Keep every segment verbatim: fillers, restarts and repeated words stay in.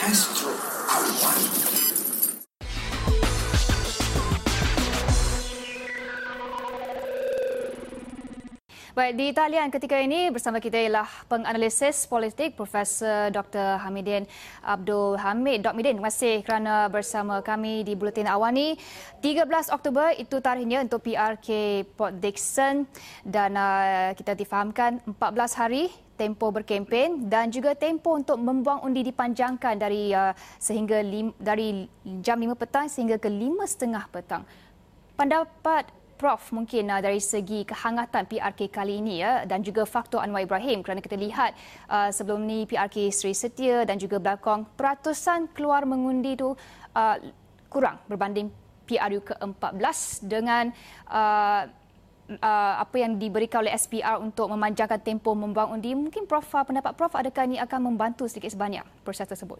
Astro Awan. Baik, di talian ketika ini bersama kita ialah penganalisis politik Profesor Doktor Hamidin Abdul Hamid. Doktor Hamidin, terima kasih kerana bersama kami di Buletin Awan ni. tiga belas Oktober itu tarikhnya untuk P R K Port Dickson dan uh, kita difahamkan empat belas hari tempoh berkempen dan juga tempoh untuk membuang undi dipanjangkan dari uh, sehingga lim, dari jam lima petang sehingga ke lima tiga puluh petang. Pendapat Prof mungkin uh, dari segi kehangatan P R K kali ini ya dan juga faktor Anwar Ibrahim kerana kita lihat uh, sebelum ni P R K Sri Setia dan juga belakang peratusan keluar mengundi tu uh, kurang berbanding P R U ke empat belas dengan uh, uh, apa yang diberikan oleh S P R untuk memanjangkan tempoh membuang undi. Mungkin Prof uh, pendapat Prof adakah ini akan membantu sedikit sebanyak proses tersebut?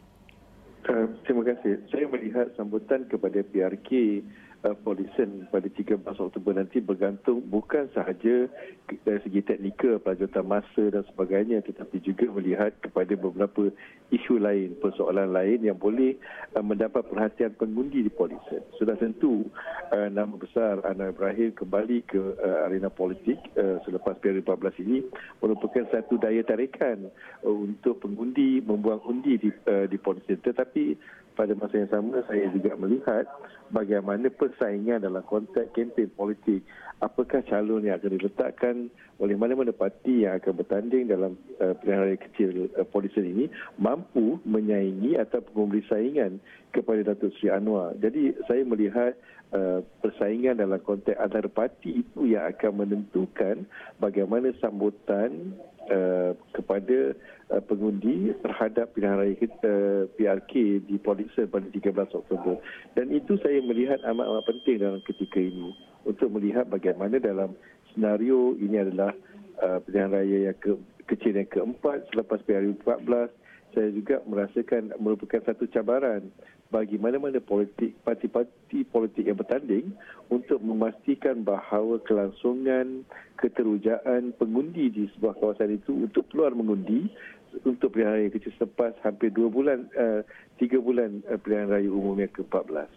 Uh, terima kasih. Saya melihat sambutan kepada P R K Uh, Polisen pada tiga belas Oktober nanti bergantung bukan sahaja dari segi teknikal, pelajutan masa dan sebagainya, tetapi juga melihat kepada beberapa isu lain, persoalan lain yang boleh uh, mendapat perhatian pengundi di Polisen. Sudah tentu uh, nama besar Anwar Ibrahim kembali ke uh, arena politik uh, selepas P R U empat belas ini merupakan satu daya tarikan uh, untuk pengundi membuang undi di, uh, di Polisen. Tetapi pada masa yang sama, saya juga melihat bagaimana persaingan dalam konteks kempen politik. Apakah calon yang akan diletakkan oleh mana-mana parti yang akan bertanding dalam uh, pilihan raya kecil uh, Polisen ini mampu menyaingi atau memberi saingan kepada Datuk Seri Anwar. Jadi saya melihat uh, persaingan dalam konteks antara parti itu yang akan menentukan bagaimana sambutan uh, kepada uh, pengundi terhadap pilihan raya uh, P R K di Polisen pada tiga belas Oktober. Dan itu saya melihat amat-amat penting dalam ketika ini untuk melihat bagaimana dalam senario ini adalah uh, pilihan raya yang ke, kecil yang keempat selepas P R U empat belas. Saya juga merasakan merupakan satu cabaran bagi mana-mana politik, parti-parti politik yang bertanding untuk memastikan bahawa kelangsungan keterujaan pengundi di sebuah kawasan itu untuk keluar mengundi untuk pilihan raya kecil selepas hampir dua bulan, uh, tiga bulan uh, pilihan raya umum yang ke empat belas.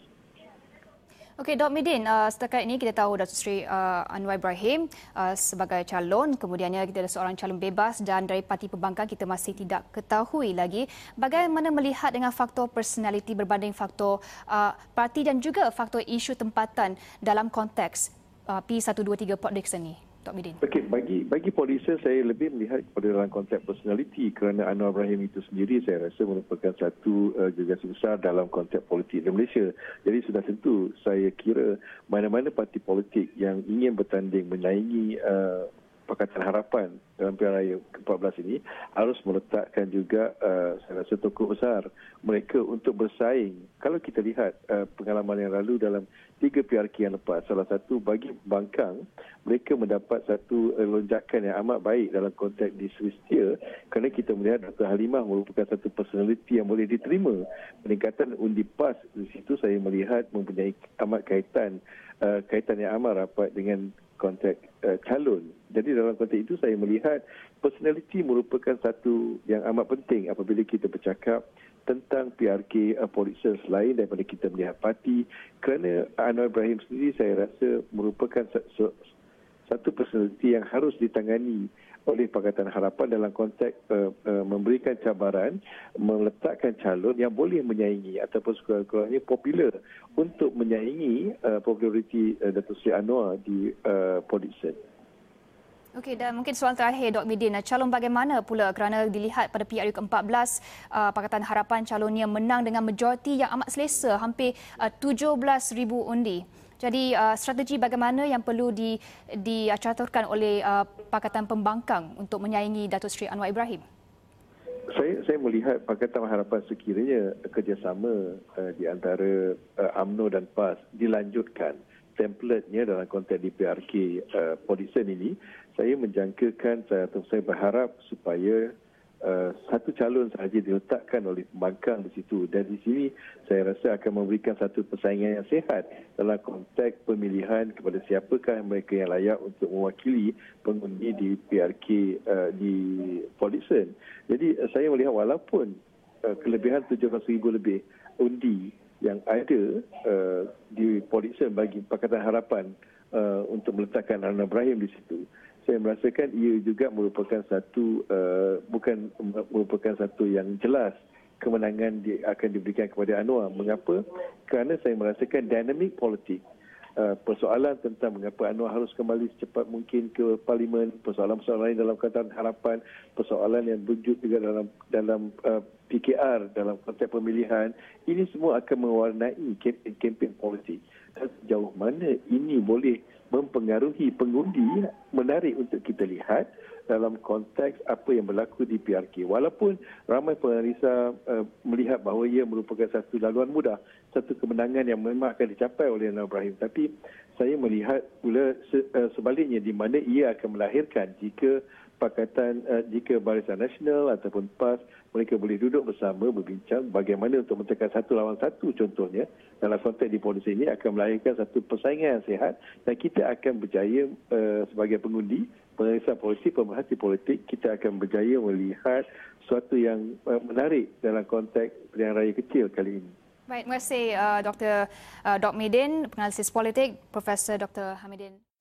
Okey, Doktor Hamidin, uh, setakat ini kita tahu Datuk Seri uh, Anwar Ibrahim uh, sebagai calon, kemudiannya kita ada seorang calon bebas dan dari parti pembangkang kita masih tidak ketahui lagi. Bagaimana melihat dengan faktor personaliti berbanding faktor uh, parti dan juga faktor isu tempatan dalam konteks uh, P seratus dua puluh tiga Port Dickson ni, Doktor Hamidin? Okey, bagi bagi Polisen saya lebih melihat kepada dalam konteks personaliti kerana Anwar Ibrahim itu sendiri saya rasa merupakan satu uh, gegasi besar dalam konteks politik di Malaysia. Jadi sudah tentu saya kira mana-mana parti politik yang ingin bertanding menaingi uh, Pakatan Harapan dalam pilihan raya ke empat belas ini harus meletakkan juga uh, saya rasa tokoh besar mereka untuk bersaing. Kalau kita lihat uh, pengalaman yang lalu dalam tiga P R K yang lepas, salah satu bagi pembangkang, mereka mendapat satu uh, lonjakan yang amat baik dalam konteks di Sri Setia kerana kita melihat Doktor Halimah merupakan satu personaliti yang boleh diterima. Peningkatan undi PAS di situ saya melihat mempunyai amat kaitan uh, kaitan yang amat rapat dengan konteks uh, calon. Jadi dalam konteks itu saya melihat personaliti merupakan satu yang amat penting apabila kita bercakap tentang P R K uh, Polisen selain daripada kita melihat parti, kerana Anwar Ibrahim sendiri saya rasa merupakan satu personaliti yang harus ditangani oleh Pakatan Harapan dalam konteks uh, uh, memberikan cabaran, meletakkan calon yang boleh menyaingi ataupun sekurang-kurangnya popular untuk menyaingi uh, populariti uh, Datuk Seri Anwar di uh, Polisen. Okey, dan mungkin soalan terakhir Doktor Hamidin, calon bagaimana pula kerana dilihat pada P R U ke empat belas uh, Pakatan Harapan calonnya menang dengan majoriti yang amat selesa, hampir uh, tujuh belas ribu undi. Jadi uh, strategi bagaimana yang perlu di dicaturkan oleh uh, Pakatan Pembangkang untuk menyaingi Datuk Seri Anwar Ibrahim? Saya saya melihat Pakatan Harapan sekiranya kerjasama uh, di antara uh, U M N O dan PAS dilanjutkan templatenya dalam konteks di P R K uh, Polisen ini, saya menjangkakan atau saya berharap supaya Uh, satu calon sahaja diletakkan oleh pembangkang di situ, dan di sini saya rasa akan memberikan satu persaingan yang sihat dalam konteks pemilihan kepada siapakah mereka yang layak untuk mewakili pengundi di P R K uh, di Polisen. Jadi uh, saya melihat walaupun uh, kelebihan tujuh ratus ribu lebih undi yang ada uh, di Polisen bagi Pakatan Harapan uh, untuk meletakkan Anwar Ibrahim di situ. Saya merasakan ia juga merupakan satu uh, bukan merupakan satu yang jelas kemenangan di, akan diberikan kepada Anwar. Mengapa? Kerana saya merasakan dinamik politik, uh, persoalan tentang mengapa Anwar harus kembali secepat mungkin ke Parlimen, persoalan-persoalan lain dalam Pakatan Harapan, persoalan yang berwujud juga dalam dalam uh, P K R dalam konteks pemilihan, ini semua akan mewarnai kempen politik. Dan sejauh mana ini boleh mempengaruhi pengundi, menarik untuk kita lihat dalam konteks apa yang berlaku di P R K. Walaupun ramai penganalisa uh, melihat bahawa ia merupakan satu laluan mudah, satu kemenangan yang memang akan dicapai oleh Anwar Ibrahim. Tapi saya melihat pula se, uh, sebaliknya di mana ia akan melahirkan jika Pakatan uh, jika Barisan Nasional ataupun P A S mereka boleh duduk bersama berbincang bagaimana untuk mentekan satu lawan satu, contohnya dalam konteks di polisi ini akan melahirkan satu persaingan yang sihat dan kita akan berjaya uh, sebagai pengundi, penganalisa politik, pemerhati politik, kita akan berjaya melihat sesuatu yang uh, menarik dalam konteks pilihan raya kecil kali ini. Baik, terima kasih uh, Doktor uh, Dok Midin, penganalisis politik, Profesor Doktor Hamidin.